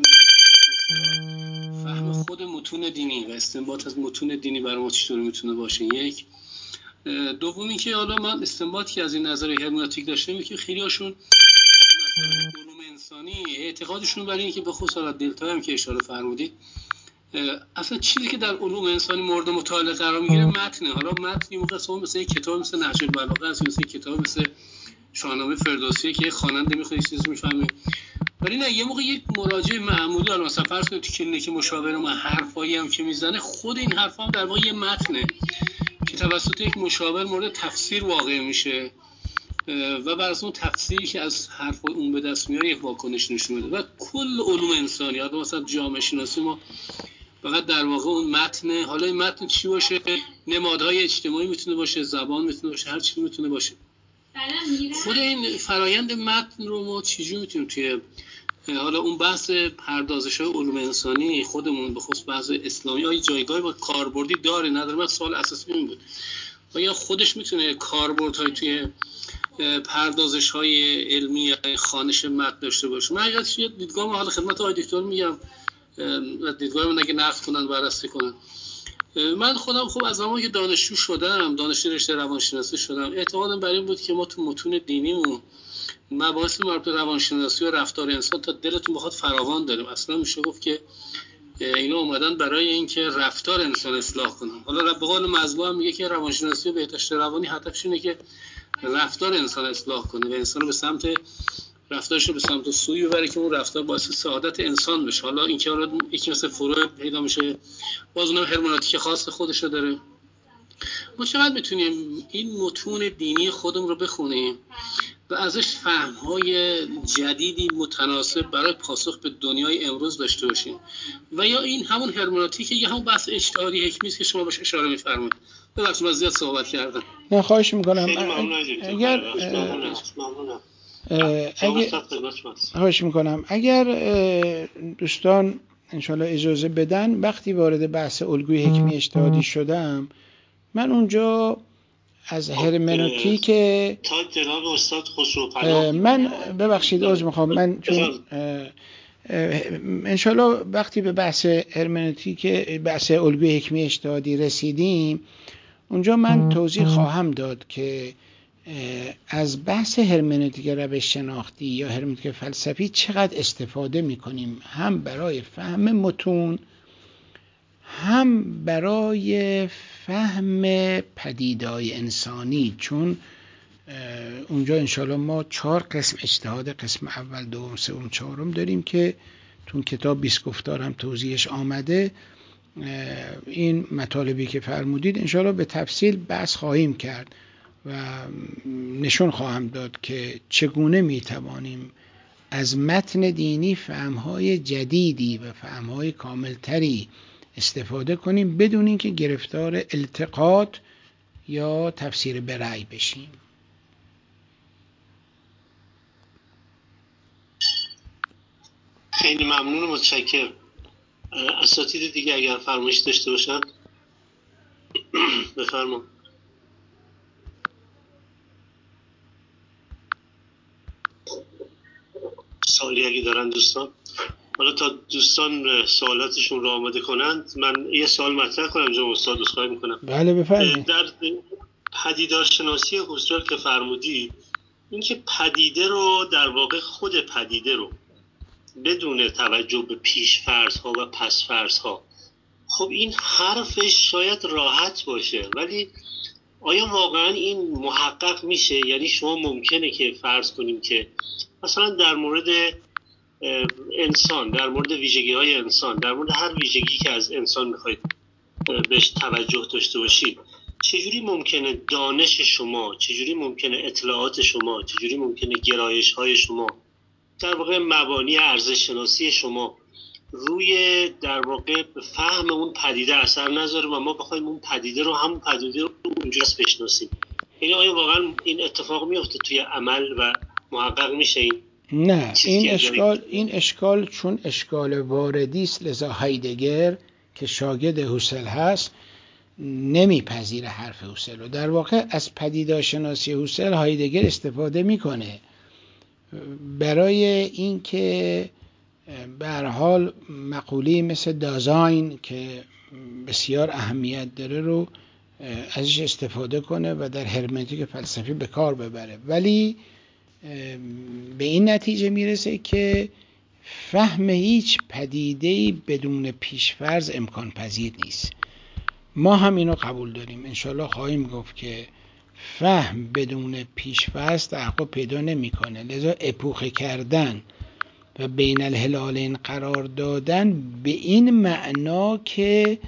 فهم خود متون دینی و استنباط از متون دینی برای ما چطور میتونه باشه. یک دومی که حالا من استنباطی که از این نظریه هرمنوتیک داشتم که خیلی هاشون مسائل علوم انسانی اعتقادشون برای اینکه به خصوص دلتا هم که اشاره فرمودید، اصلا چیزی که در علوم انسانی مورد مطالعه قرار میگیره متنه. حالا متن یه موقع مثلا یک کتاب مثل نهج البلاغه است، مثل کتاب مثل شاهنامه فردوسی که خواننده میخواد چیزی میفهمه، ولی نه یه موقع یک مراجع معمولی الان مثلا فرض کنید تو کلینیک مشاوره ما حرفایی هم که میزنه، خود این حرفا هم در واقع یه متنه که توسط یک مشاور مورد تفسیر واقع میشه و بر اساس اون تفسیری که از حرفای اون به دست میاره یک واکنش نشون میده. و کل علوم انسانی حالا مثلا جامعه شناسی ما فقط در واقع اون متن، حالا این متن چی باشه، نمادهای اجتماعی میتونه باشه، زبان میتونه باشه، هر چیزی میتونه باشه. خود این فرایند متن رو ما چجوری میتونیم توی حالا اون بحث پردازش‌های علوم انسانی خودمون به خصوص بحث اسلامی آیا جایگاهی با کاربردی داره نداره؟ من سوال اساسی این بود. آیا خودش میتونه کاربردهای توی پردازش‌های علمی یا خوانش متن داشته باشه؟ من حقیقتش یه دیدگاه حالا خدمت آقای دکتر میگم، دیدگاه من اگه نقد کنن بررسی کنن. من خودم خب از زمانی که دانشجو شدم، دانشجو رشته روانشناسی شدم، اعتقادم بر این بود که ما تو متون دینیمون مباحث مربوط به روانشناسی و رفتار انسان تا دلتون بخواد فراوان داریم. اصلا میشه گفت که اینا اومدن برای اینکه رفتار انسان اصلاح کنن. حالا به قول مظلوم میگه که روانشناسی و بهداشت روانی هدفش اینه که رفتار انسان اصلاح کنه و انسان رو به سمت رفتارش رو به سمت سوی ببره که اون رفتار باعث سعادت انسان بشه. حالا این که حالا یکی مثل فروید پیدا میشه، باز اونم هرمنوتیک خاص خودش رو داره. ما چقدر میتونیم این متون دینی خودمون رو بخونیم و ازش فهم‌های جدیدی متناسب برای پاسخ به دنیای امروز داشته باشیم، و یا این همون هرمنوتیک یا همون بحث اجتهادی حکمی است که شما بهش اشاره می‌فرمایید. ببخشید من زیاد صحبت کردم. نه خواهش می‌کنم. خواهش می‌کنم اگر دوستان انشالله اجازه بدن، وقتی وارد بحث الگوی حکمی اجتهادی شدم، من اونجا از هرمنوتیک تا جناب استاد خسروپناه من ببخشید عذر میخوام، من چون انشالله وقتی به بحث هرمنوتیک بحث الگوی حکمی اجتهادی رسیدیم، اونجا من توضیح خواهم داد که از بحث هرمنوتیک روش شناختی یا هرمنوتیک فلسفی چقدر استفاده میکنیم، هم برای فهم متون، هم برای فهم پدیدهای انسانی. چون اونجا انشاءالله ما 4 قسم اجتهاد، قسم اول، دوم، سوم، چهارم داریم که تو کتاب 20 گفتار هم توضیحش آمده. این مطالبی که فرمودید انشاءالله به تفصیل بحث خواهیم کرد و نشون خواهم داد که چگونه میتوانیم از متن دینی فهمهای جدیدی و فهمهای کاملتری استفاده کنیم بدون اینکه گرفتار التقاط یا تفسیر به رأی بشیم. خیلی ممنون و متشکرم. اساتید دیگه اگر فرمایش داشته باشن بفرمایید. سوالی اگه دارن دوستان، حالا تا دوستان سوالاتشون رو آماده کنند من یه سوال مطرح کنم جناب استاد، بله بفرمایید. در پدیدارشناسی هوسرل که فرمودی اینکه پدیده رو در واقع خود پدیده رو بدون توجه به پیش فرض‌ها و پس فرض‌ها، خب این حرفش شاید راحت باشه، ولی آیا واقعا این محقق میشه؟ یعنی شما ممکنه که فرض کنیم که مثلا در مورد انسان، در مورد ویژگی‌های انسان، در مورد هر ویژگی که از انسان میخواید بهش توجه داشته باشید، چجوری ممکنه دانش شما، چجوری ممکنه اطلاعات شما، چجوری ممکنه گرایش‌های شما، در واقع مبانی ارزش شناسی شما روی در واقع فهم اون پدیده اثر نذاره و ما بخوایم اون پدیده رو، همون پدیده رو اونجوری بشناسیم؟ یعنی آیا واقعا این اتفاق میفته توی عمل و محقق میشه این؟ نه، این اشکال چون اشکال واردی است، لذا هایدگر که شاگرد هوسل هست نمیپذیره حرف هوسل رو. در واقع از پدیدارشناسی هوسل هایدگر استفاده میکنه برای اینکه به هر حال مقوله مثل دازاین که بسیار اهمیت داره رو ازش استفاده کنه و در هرمنوتیک فلسفی به کار ببره، ولی به این نتیجه میرسه که فهم هیچ پدیده‌ای بدون پیش‌فرض امکان پذیر نیست. ما هم اینو قبول داریم، انشالله خواهیم گفت که فهم بدون پیش‌فرض تحقق پیدا نمی‌کنه، لذا اپوخه کردن و بین الهلالین قرار دادن به این معنا که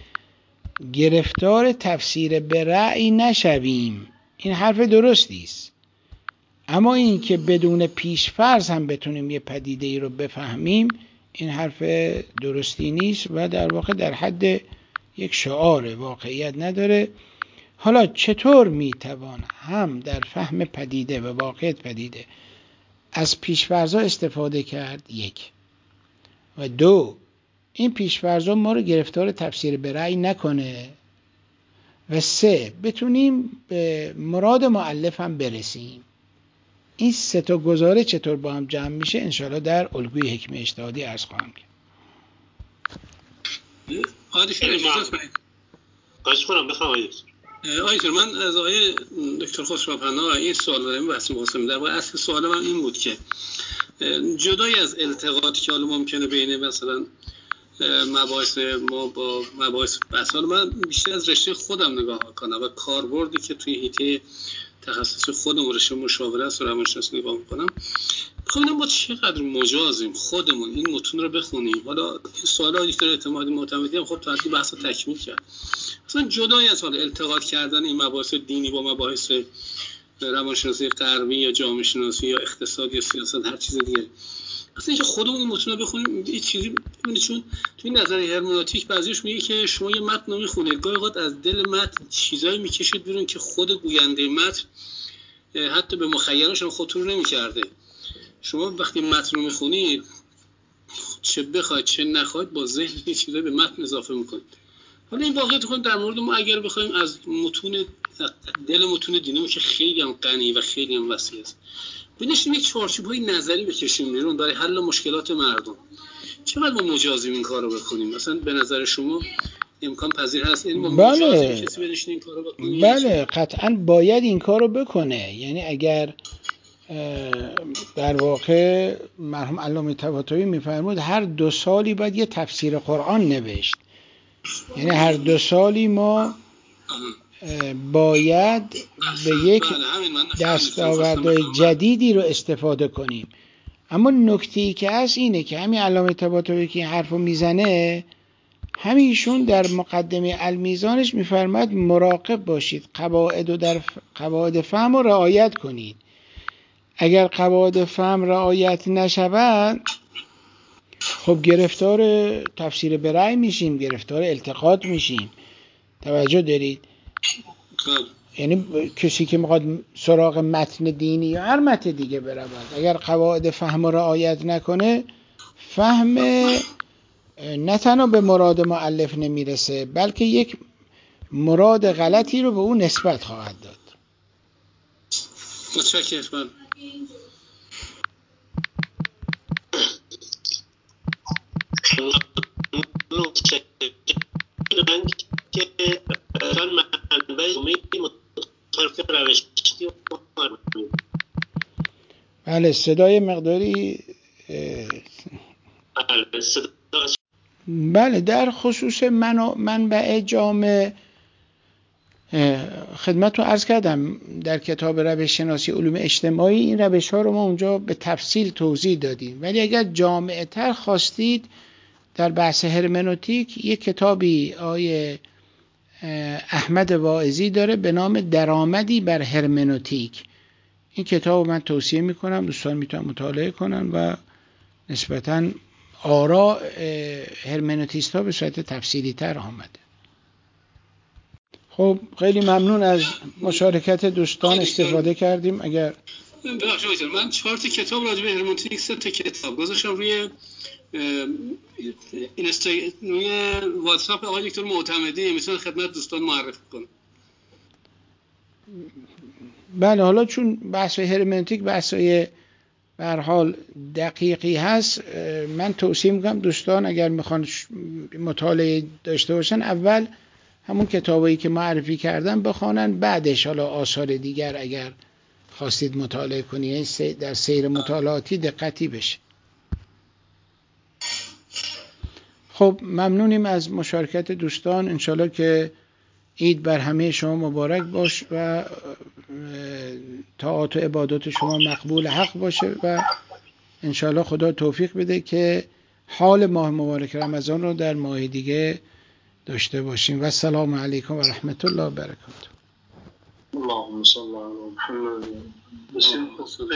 گرفتار تفسیر به رأی نشویم، این حرف درستی است. اما این که بدون پیش‌فرض هم بتونیم یه پدیده ای رو بفهمیم، این حرف درستی نیست و در واقع در حد یک شعار، واقعیت نداره. حالا چطور میتوان هم در فهم پدیده و واقعیت پدیده از پیش‌فرض‌ها استفاده کرد؟ یک. و دو، این پیش‌فرض‌ها ما رو گرفتار تفسیر به رأی نکنه. و سه، بتونیم به مراد مؤلف هم برسیم. این سه تا گزاره چطور با هم جمع میشه انشاءالله در الگوی حکمه اجتهادی عرض خواهم کرد. آیتر من از آقای دکتر خسروپناه این سوال دارم بحث محاسم. در واقع اصل سوال من این بود که جدای از التقاطی که حالا ممکنه بین مثلا مباحث ما با مباحث بحثان، من بیشتر از رشته خودم نگاه کنم و کاربردی که توی حیطه تخصص خودم رشته مشاوره و روانشناسی نگاه میکنم، بخوام ما چقدر مجازیم خودمون این متون رو بخونیم. حالا این سوالا دکتر اعتمادی معتمدی هم خب تا حدی بحث تکمیل کرد. مثلا جدای از حال التقاط کردن این مباحث دینی با مباحث روانشناسی غربی یا جامعه شناسی یا اقتصاد یا سیاست هر چیز دیگه، اصلا اینکه خودمون این متن رو بخونیم یه چیزی ببینید، چون توی نظریه هرمنوتیک بعضیش میگه که شما یه متن رو میخونید، گاهی اوقات از دل متن چیزایی میکشید بیرون که خود گوینده متن حتی به مخیلش هم خطور نمیکرده. شما وقتی متن رو میخونید چه بخواید چه نخواید با ذهن یه چیزایی به متن اضافه میکنید. حالا این واقعیت خود در مورد ما اگر بخوایم از متون دل متون دینی که خیلی هم غنی و خیلی هم وسیع است بنشیم یک چارچوب‌های نظری بکشیم بیرون برای حل مشکلات مردم، چقدر ما مجازیم این کارو بکنیم؟ مثلا به نظر شما امکان پذیر هست یعنی ما مجازیم کسی بنشین این کارو بکنه؟ بله قطعا باید این کارو بکنه. یعنی اگر در واقع مرحوم علامه طباطبایی میفرمود هر 2 سالی باید یه تفسیر قرآن نوشت، یعنی هر 2 سالی ما باید به یک دستاوردهای جدیدی رو استفاده کنیم. اما نکته‌ای که هست اینه که همین علامه طباطبایی که این حرفو میزنه، همیشون در مقدمه المیزانش میفرماد مراقب باشید قواعد و در قواعد فهم رو رعایت کنید. اگر قواعد فهم رعایت نشود خب گرفتار تفسیر به رأی میشیم، گرفتار التقاط میشیم. توجه دارید؟ یعنی کسی که میخواد سراغ متن دینی یا هر متن دیگه برود، اگر قواعد فهم رعایت نکنه، فهم نه تنها به مراد مؤلف نمیرسه بلکه یک مراد غلطی رو به اون نسبت خواهد داد. متشکرم. بله صدای مقداری بله در خصوص منبع جامع خدمت رو عرض کردم در کتاب روش شناسی علوم اجتماعی این روش ها رو ما اونجا به تفصیل توضیح دادیم، ولی اگر جامع تر خواستید در بحث هرمنوتیک یک کتابی آیه احمد واعظی داره به نام درآمدی بر هرمنوتیک. این کتاب من توصیه میکنم، دوستان میتونن مطالعه کنن و نسبتاً آراء هرمنوتیست ها به صورت تفصیلی تر آمده. خب خیلی ممنون از مشارکت دوستان، استفاده کردیم. اگر ببخشید من 4 تا کتاب راجع به هرمنوتیک 3 تا کتاب گذاشتم روی روی واتساپ آقای دکتر معتمدی، میتونن خدمت دوستان معرفی کنم. بله حالا چون بحث هرمنوتیک بحثای به هر حال دقیقی هست، من توصیه میکنم دوستان اگر میخوان مطالعه داشته باشن اول همون کتابایی که معرفی کردم بخوانن، بعدش حالا آثار دیگر اگر خواستید مطالعه کنید در سیر مطالعاتی دقتی بشه. خب ممنونیم از مشارکت دوستان. انشالله که عید بر همه شما مبارک باش و طاعات و عبادات شما مقبول حق باشه و انشالله خدا توفیق بده که حال ماه مبارک رمضان رو در ماه دیگه داشته باشیم. و السلام علیکم و رحمت الله و برکاته. اللهم صل علی محمد.